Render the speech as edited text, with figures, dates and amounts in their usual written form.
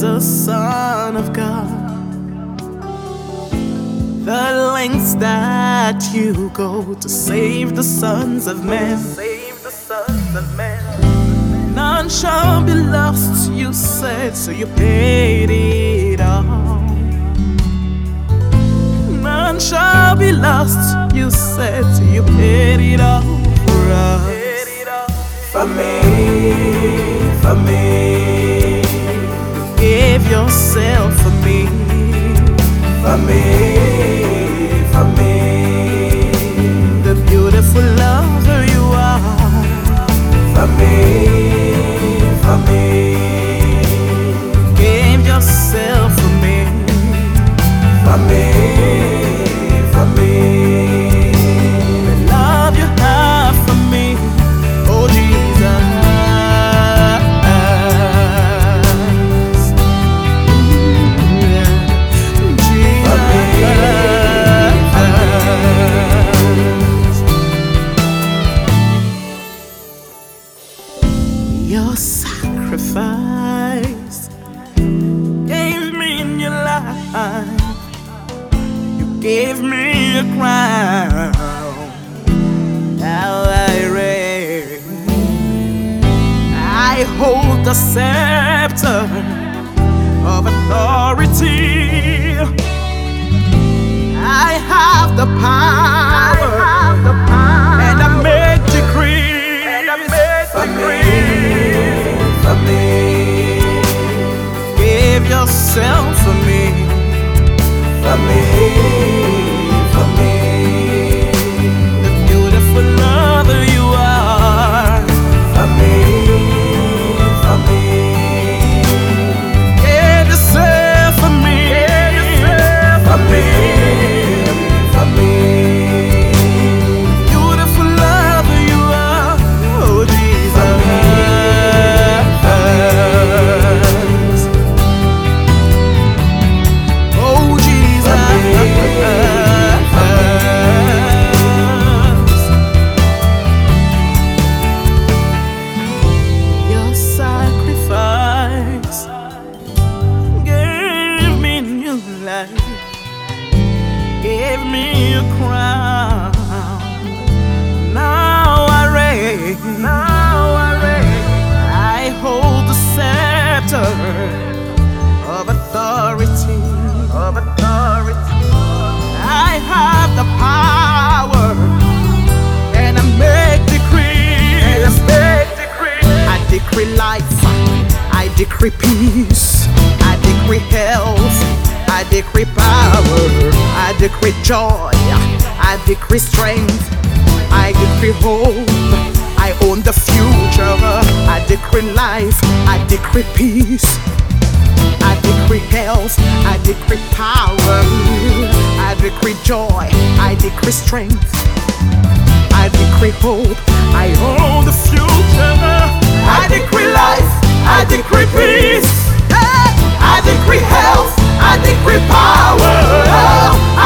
the Son of God. The lengths that you go to save the sons of men. Save the sons of men. None shall be lost, you said, so you paid it all. None shall be lost, you said, so you paid it all for us. For me, give yourself for me. For me, the beautiful lover you are. For me, give yourself for me. For me, the love you have for me, oh Jesus. Your sacrifice gave me new life. You gave me a crown. Now I reign. I hold the scepter of authority. I have the power, and I make decrees. For me, give yourself for me. For me, the beautiful lover you are. For me, give yourself for me. For me, beautiful lover you are. Oh Jesus. Give me a crown. Now I reign. I hold the scepter of authority. I have the power, and I make decrees. I decree life. I decree peace. I decree health. I decree power, I decree joy, I decree strength, I decree hope, I own the future. I decree life, I decree peace, I decree health, I decree power, I decree joy, I decree strength, I decree hope, I own the future. I decree life, I decree peace, I decree health, I decree power.